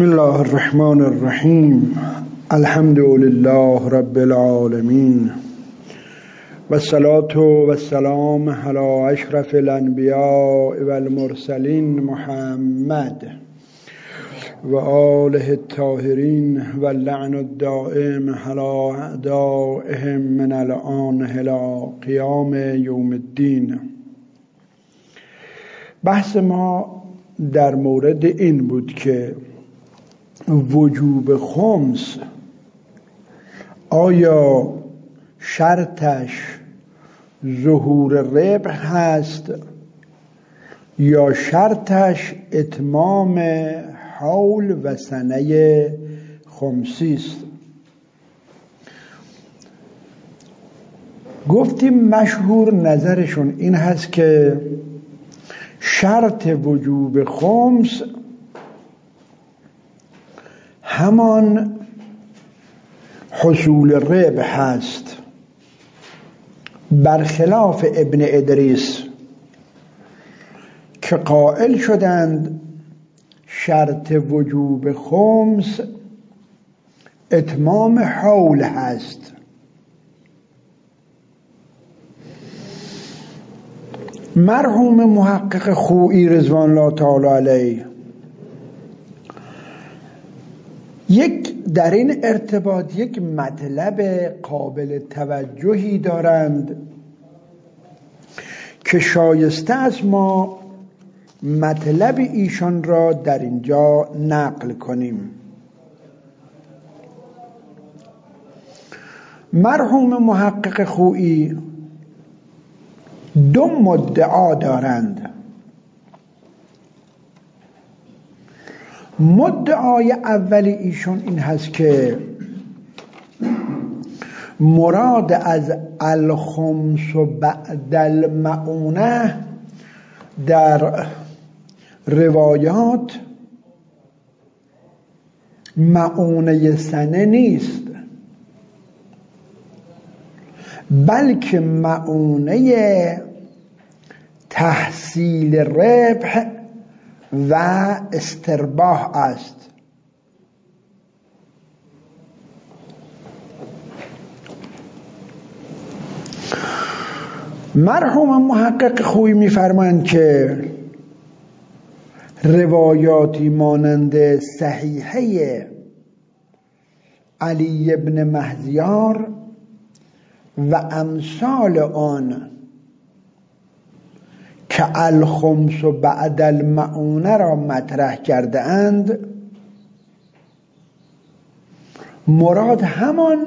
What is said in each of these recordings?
بسم الله الرحمن الرحیم. الحمد لله رب العالمین و الصلاة و السلام علی اشرف الانبیاء و المرسلین محمد و آله الطاهرین و اللعن الدائم علی اعدائهم من الآن الی قیام یوم الدین. بحث ما در مورد این بود که وجوب خمس آیا شرطش ظهور ربح هست یا شرطش اتمام حول و سنه خمسی است؟ گفتیم مشهور نظرشون این هست که شرط وجوب خمس همان حصول ربح هست، برخلاف ابن ادریس که قائل شدند شرط وجوب خمس اتمام حول هست. مرحوم محقق خویی رضوان الله تعالی علیه در این ارتباط یک مطلب قابل توجهی دارند که شایسته است ما مطلب ایشان را در اینجا نقل کنیم. مرحوم محقق خویی دو مدعا دارند. مدعای اولی ایشون این هست که مراد از الخمس و بعد المعونه در روایات معونه سنه نیست، بلکه معونه تحصیل ربح و استرباح است. مرحوم محقق خویی می‌فرمایند که روایاتی مانند صحیحه علی ابن مهذیار و امثال آن که الخمس و بعد المعونه را مطرح کرده اند، مراد همان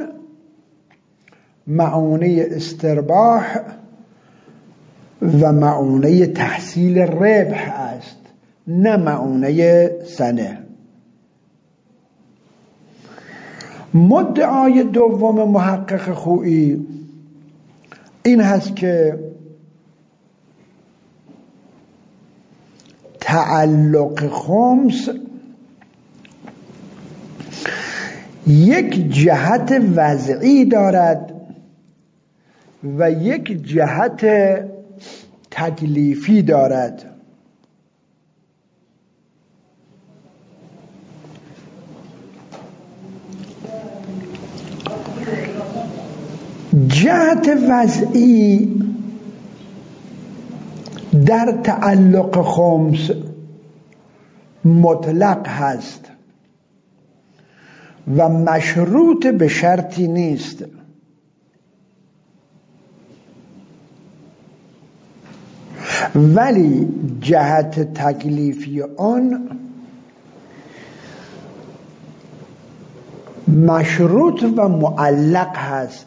معونه استرباح و معونه تحصیل ربح است، نه معونه سنه. مدعای دوم محقق خویی این هست که تعلق خمس یک جهت وضعی دارد و یک جهت تکلیفی دارد. جهت وضعی در تعلق خمس مطلق هست و مشروط به شرطی نیست، ولی جهت تکلیفی آن مشروط و معلق هست.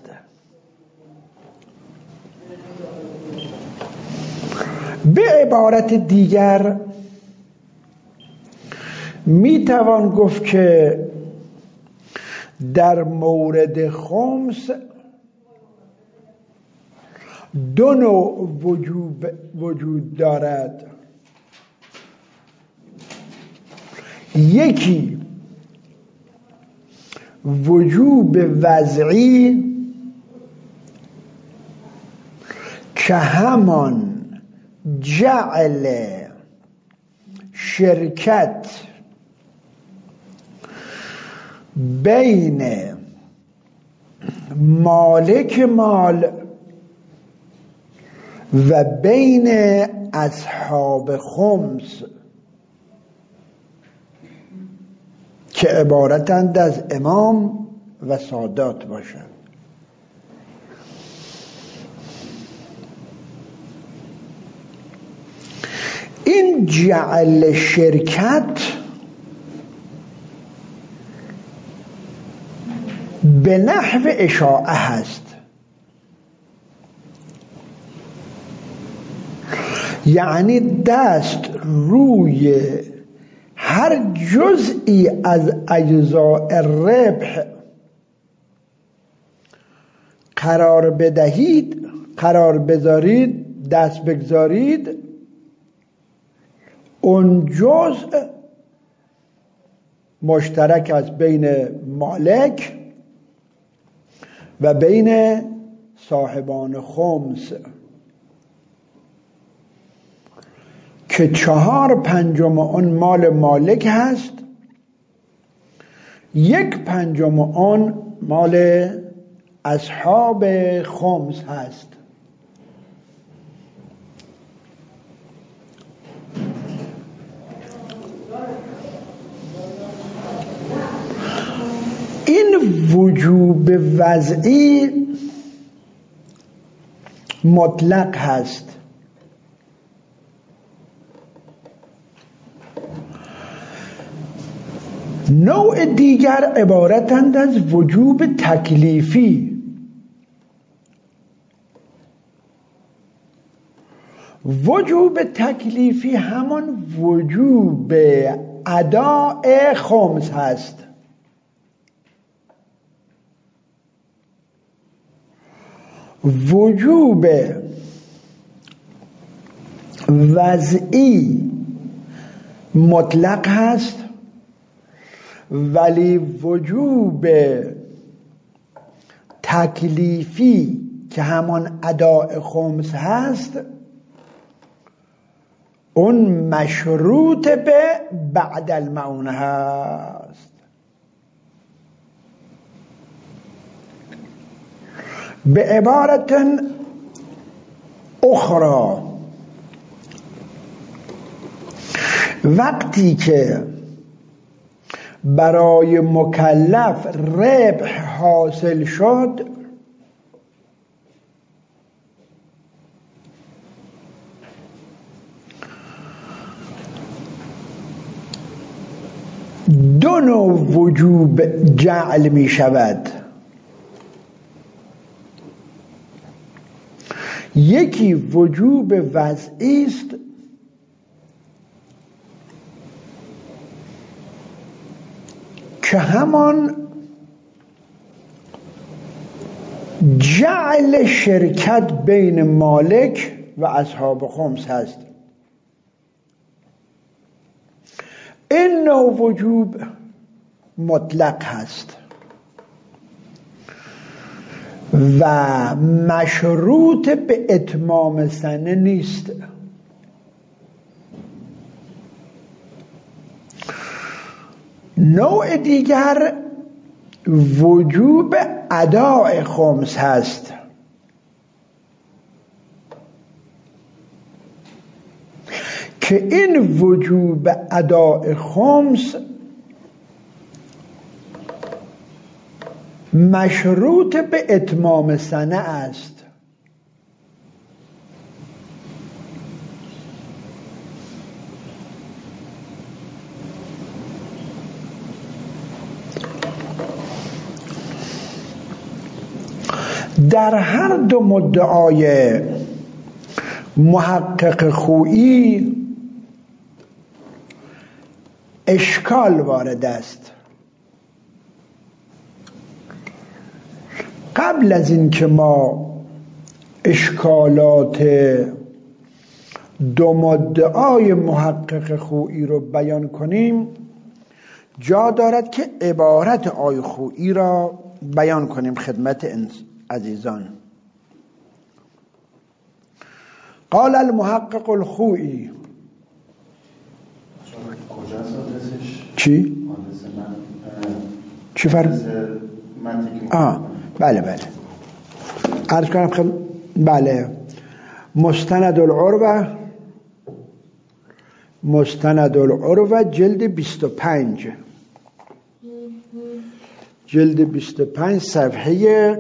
به عبارت دیگر میتوان گفت که در مورد خمس دو نوع وجود دارد. یکی وجوب وضعی که همان جعل شرکت بین مالک مال و بین اصحاب خمس که عبارتند از امام و سادات باشند. این جعل شرکت به نحو اشاعه هست، یعنی دست روی هر جزئی از اجزاء ربح قرار بدهید، قرار بذارید، دست بگذارید، اون جزء مشترک است بین مالک و بین صاحبان خمس که 4/5 اون مال مالک هست، 1/5 اون مال اصحاب خمس هست. این وجوب وضعی مطلق هست. نوع دیگر عبارتند از وجوب تکلیفی. وجوب تکلیفی همان وجوب اداء خمس هست. وجوب وضعی مطلق هست، ولی وجوب تکلیفی که همان اداء خمس هست اون مشروط به بعد المعونه هست. به عبارت اخرى، وقتی که برای مکلف ربح حاصل شد، دو نوع وجوب جعل می شود. یکی وجوب وضعی است که همان جعل شرکت بین مالک و اصحاب خمس هست. این نوع وجوب مطلق هست و مشروط به اتمام سنه نیست. نوع دیگر وجوب اداء خمس هست که این وجوب اداء خمس مشروط به اتمام سنه است. در هر دو مدعای محقق خویی اشکال وارد است. قبل از اینکه ما اشکالات دو مدعای محقق خویی رو بیان کنیم، جا دارد که عبارت آی خویی را بیان کنیم خدمت عزیزان. قال المحقق الخویی. چی؟ چی فرق؟ بله عرض کنم بله مستند العروة جلد 25 صفحه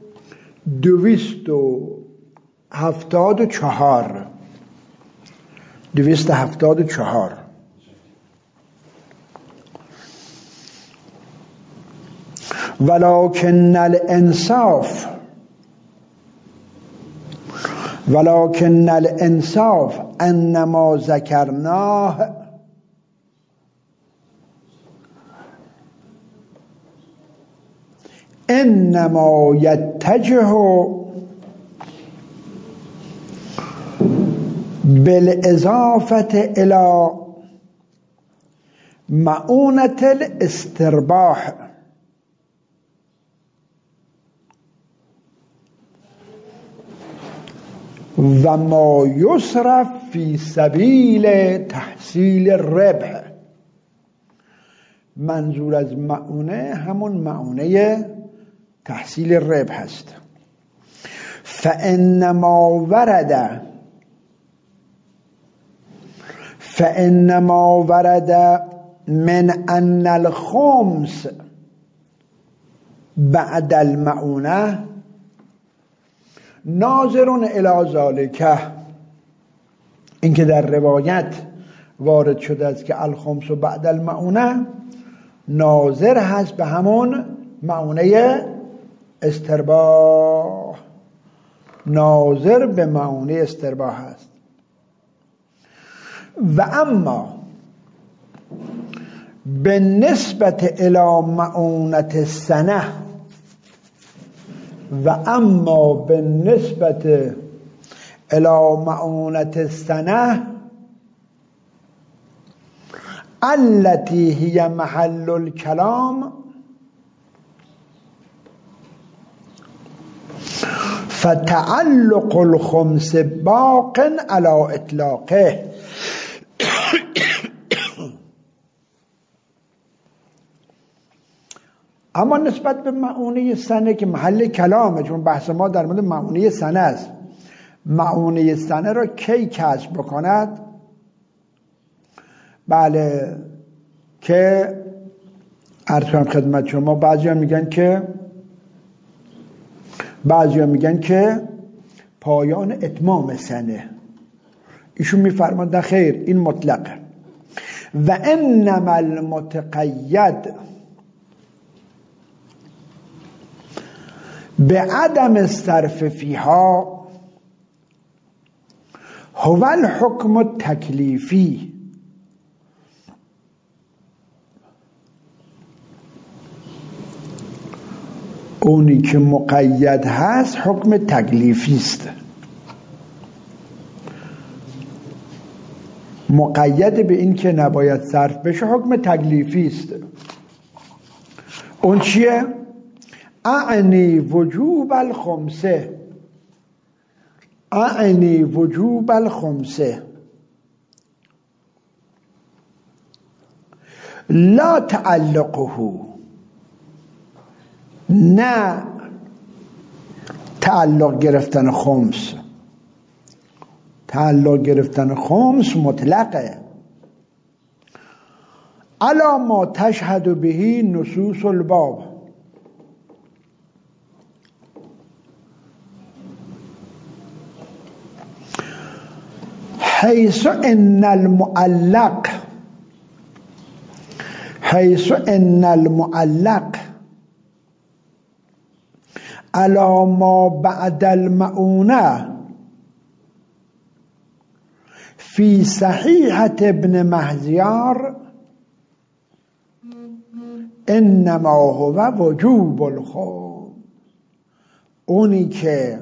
274 ولكن الانصاف انما ذكرناه انما يتجه بالاضافه الى مؤونة الاسترباح و ما یصرف فی سبیل تحصیل الربح. منظور از مؤونه همون مؤونه تحصیل ربح هست. فانما ورد من ان الخمس بعد المؤونه ناظرون الی ذالک، این که در روایت وارد شده است که الخمس بعد المؤونه ناظر هست به همون مؤونه استرباح، ناظر به مؤونه استرباح هست. و اما به نسبت الی مؤونت السنه الی مؤونت السنه التي هي محل الكلام فتعلق الخمس باق على اطلاقه. اما نسبت به مؤونه سنه که محل کلامه، چون بحث ما در مورد مؤونه سنه است، مؤونه سنه را کی کسب بکند؟ بله که عرض کنم خدمت شما بعضیا میگن که پایان اتمام سنه. ایشون میفرماند خیر، این مطلقه. و انما المتقید به عدم الصرف فیها هو الحکم التکلیفی، اونی که مقید هست حکم تکلیفی است. مقید به این که نباید صرف بشه حکم تکلیفی است. اون چیه؟ اعنی وجوب الخمسه لا تعلقه، نه تعلق گرفتن خمس مطلقه. علا ما تشهد به نصوص الباب، حيث ان المعلق على ما بعد المؤونة في صحيحة ابن مهزیار انما هو وجوب الخمس. اونی که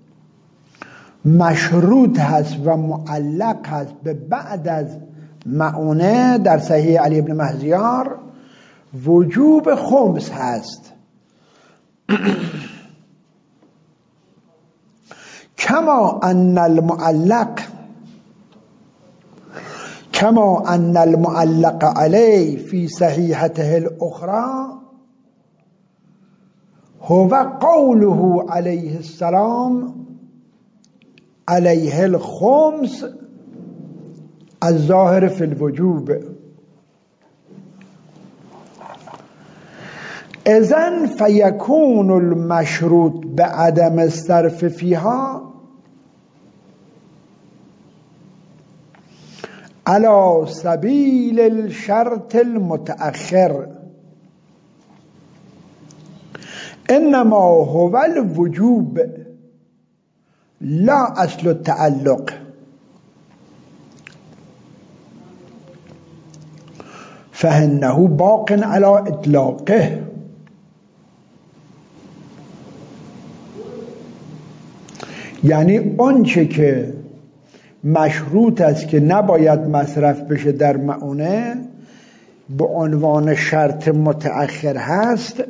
مشروط هست و معلق هست به بعد از مؤونه در صحیح علی ابن مهزیار وجوب خمس هست. کما ان المعلق علی فی صحیحته الاخرى هو قوله علیه السلام علیه الخمس الظاهر فی الوجوب. اذن فیکون المشروط بعدم الصرف فیها على سبیل الشرط المتأخر انما هو الوجوب لا اصل التعلق. فإنه باق على اطلاقه. یعنی آنچه که مشروط است که نباید مصرف بشه در مؤونه به عنوان شرط متأخر هست،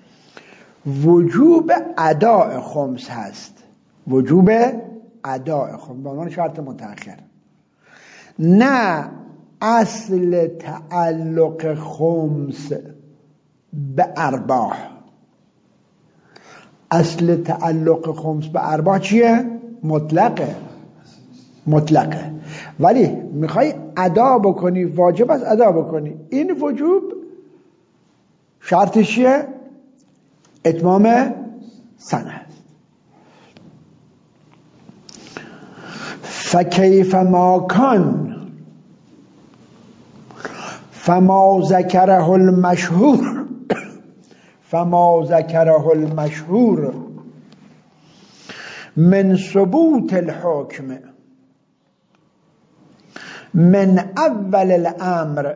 وجوب اداء خمس هست. وجوب اداء خمس به عنوان شرط متأخر، نه اصل تعلق خمس به ارباح. اصل تعلق خمس به ارباح چیه؟ مطلقه. ولی میخوای ادا بکنی، واجب است ادا بکنی. این وجوب شرطش چیه؟ اتمام سنه. فکیف ما کان فما ذکره المشهور من ثبوت الحکم من اول الامر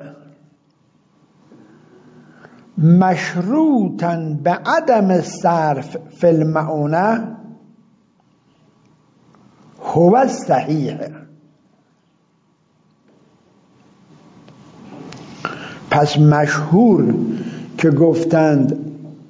مشروطا بعدم الصرف فی المؤونه هو الصحیح. پس مشهور که گفتند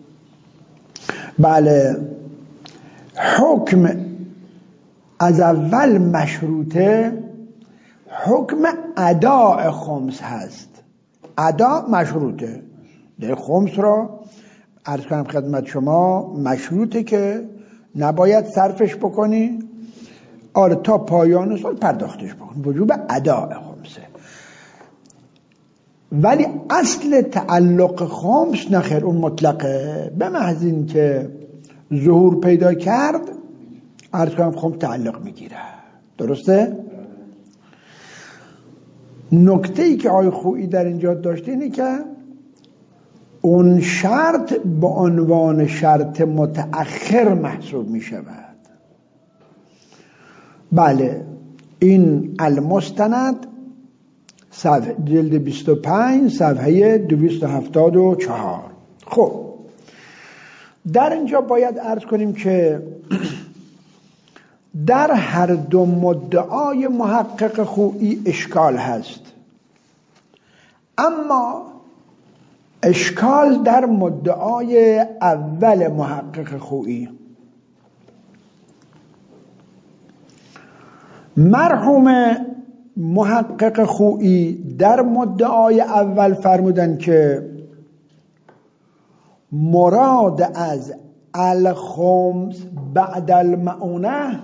بله حکم از اول مشروطه، حکم اداء خمس هست. ادا مشروطه. در خمس را عرض کنم خدمت شما مشروطه که نباید صرفش بکنی، آره تا پایان سال پرداختش بکنی. وجوب اداء خمسه. ولی اصل تعلق خمس نخیر، اون مطلقه. به محض این که ظهور پیدا کرد عرض کنم خمس تعلق میگیره. درسته؟ نکته‌ای که آقای خویی در اینجا داشته اینه که اون شرط به عنوان شرط متأخر محسوب می شود. بله این المستند صفحه جلد 25 صفحه 274. خب در اینجا باید عرض کنیم که در هر دو مدعای محقق خویی اشکال هست، اما اشکال در مدعای اول محقق خویی. مرحوم محقق خویی در مدعای اول فرمودن که مراد از الخمس بعد المؤونه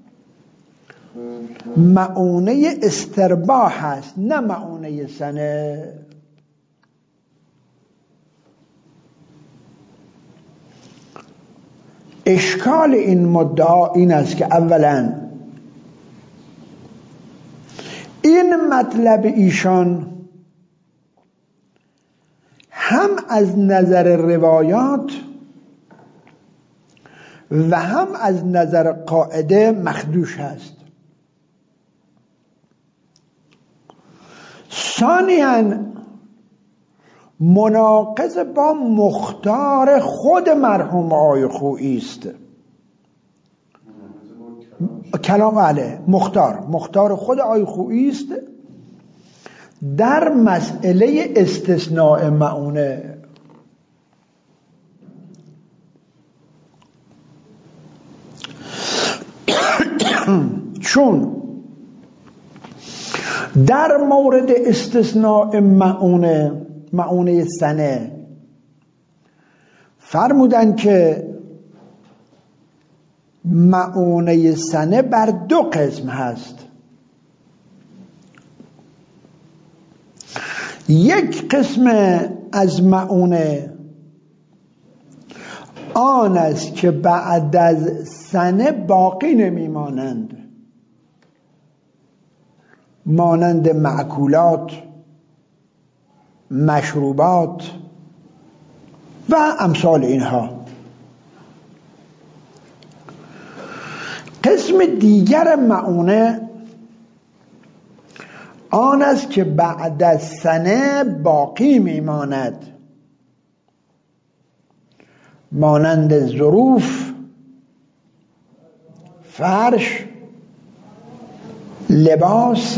مؤونه استرباح هست، نه مؤونه سنه. اشکال این مدعا این است که اولا این مطلب ایشان هم از نظر روایات و هم از نظر قاعده مخدوش هست. ثانیاً مناقض با مختار خود مرحوم آقای خویی است. کلام علیه مختار خود آقای خویی است در مسئله استثناء مؤونه. چون در مورد استثناء مؤونه سنه فرمودن که مؤونه سنه بر دو قسم هست. یک قسم از مؤونه آن است که بعد از سنه باقی نمیمانند، مانند مأکولات، مشروبات و امثال اینها. قسم دیگر مؤونه آن است که بعد از سنه باقی میماند، مانند ظروف، فرش، لباس،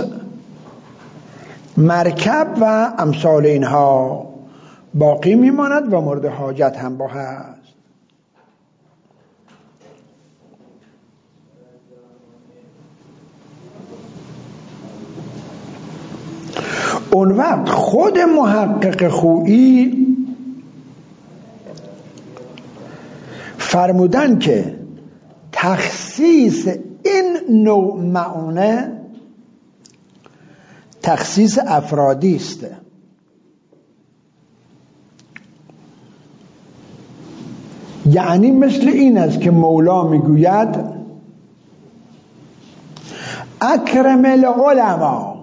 مرکب و امثال اینها باقی میماند و مورد حاجت هم با هست. اون وقت خود محقق خویی فرمودن که تخصیص این نوع مؤونه تخصیص افرادی است. یعنی مثل این است که مولا میگوید اکرم العلماء،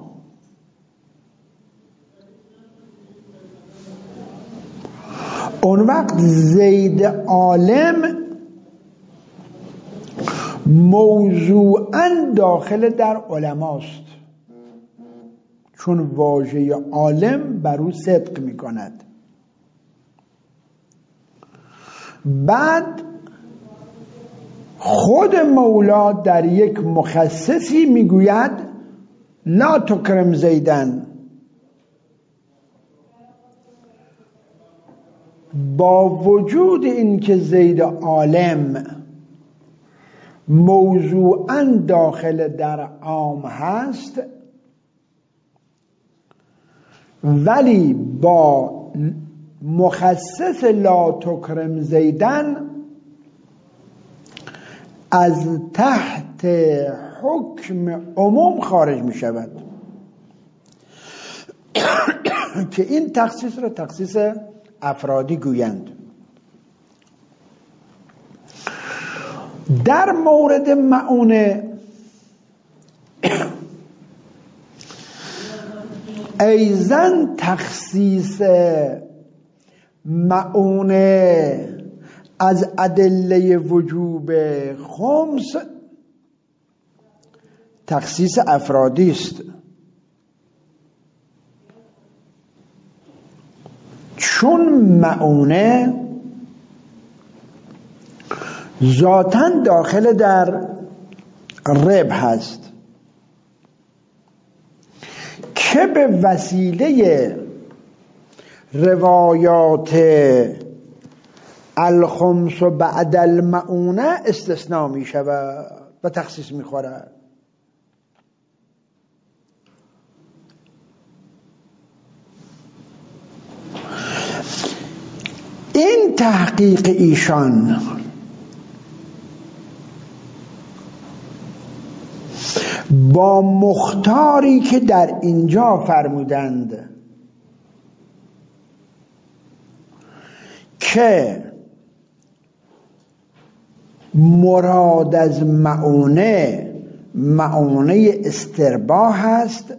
اون وقت زید عالم موضوعاً داخل در علماست، چون واژه عالم بر او صدق می کند. بعد خود مولا در یک مخصصی می گوید لا تکرم زیدن، با وجود این که زید عالم موضوعاً داخل در عام هست، ولی با مخصص لا تکرم زیدن از تحت حکم عموم خارج می شود که این تخصیص را تخصیص افرادی گویند. در مورد مؤونه ایضاً تخصیص مؤونه از ادله وجوب خمس تخصیص افرادی است، چون مؤونه ذاتاً داخل در ربح هست که به وسیله روایات الخمس و بعد المؤونه استثناء می شود و تخصیص می خورد. این تحقیق ایشان با مختاری که در اینجا فرمودند که مراد از مؤونه مؤونه استرباح است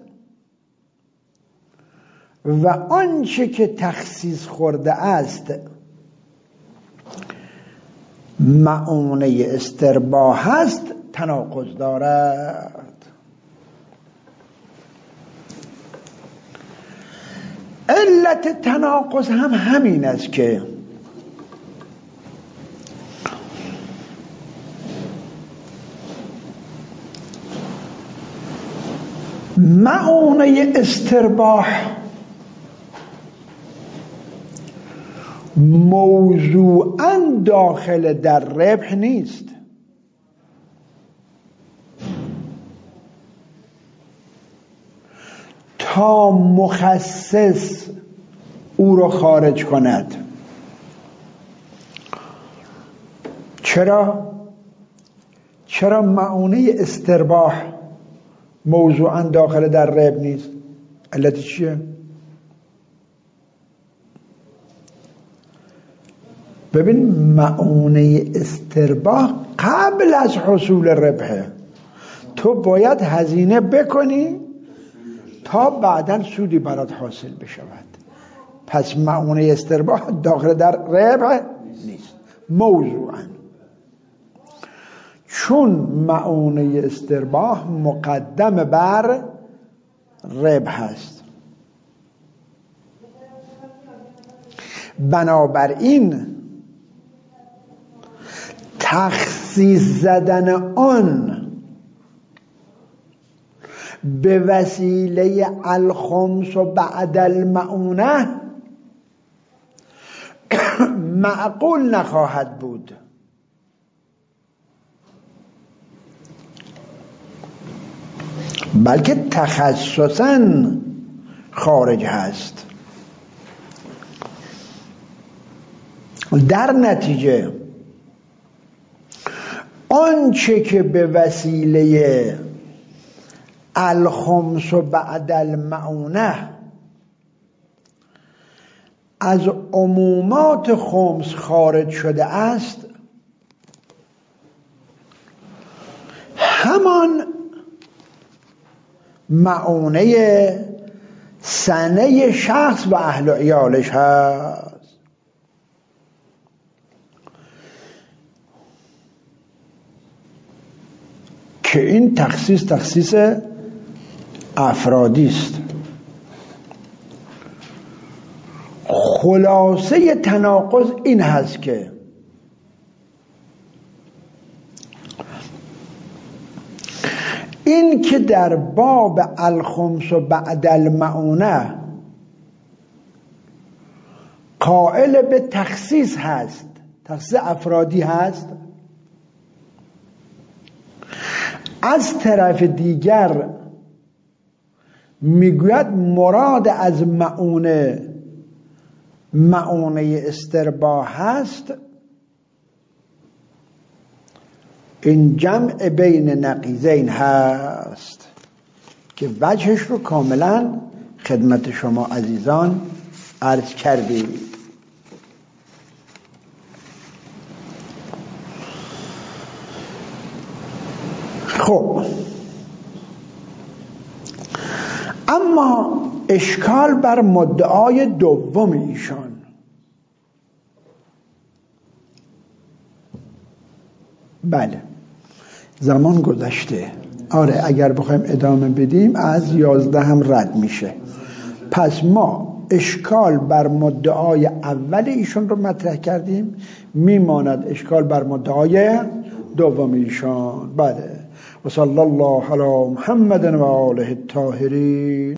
و آنچه که تخصیص خورده است مؤونه استرباح است، تناقض دارد. علت تناقض هم همین است که مؤونه استرباح موضوعاً داخل در ربح نیست، تا مخصص او را خارج کند. چرا؟ چرا معونه استرباح موضوعا داخل در رب نیست؟ علت چیه؟ ببین معونه استرباح قبل از حصول ربحه، تو باید هزینه بکنی تا بعداً سودی برات حاصل بشود. پس معونه استرباح داخل در ربح نیست موضوعاً، چون معونه استرباح مقدم بر ربح هست. بنابراین تخصیص زدن آن به وسیله الخمس و بعد المعونه معقول نخواهد بود. بلکه تخصصاً خارج هست. در نتیجه آنچه که به وسیله الخمس و بعد المعونه از عمومات خمس خارج شده است، همان معونه سنه شخص و اهل و عیالش هست. که این تخصیص افرادی است. خلاصه تناقض این هست که این که در باب الخمس و بعد المعونه قائل به تخصیص هست، تخصیص افرادی هست، از طرف دیگر میگوید مراد از معونه استرباح هست. این جمع بین نقیضین هست که وجهش رو کاملا خدمت شما عزیزان عرض کردیم. خب اما اشکال بر مدعای دوم ایشان. بله زمان گذشته. آره اگر بخوایم ادامه بدیم از 11 هم رد میشه. پس ما اشکال بر مدعای اول ایشان رو مطرح کردیم، میماند اشکال بر مدعای دوم ایشان. بله و صلی الله علی محمد و آله الطاهرین.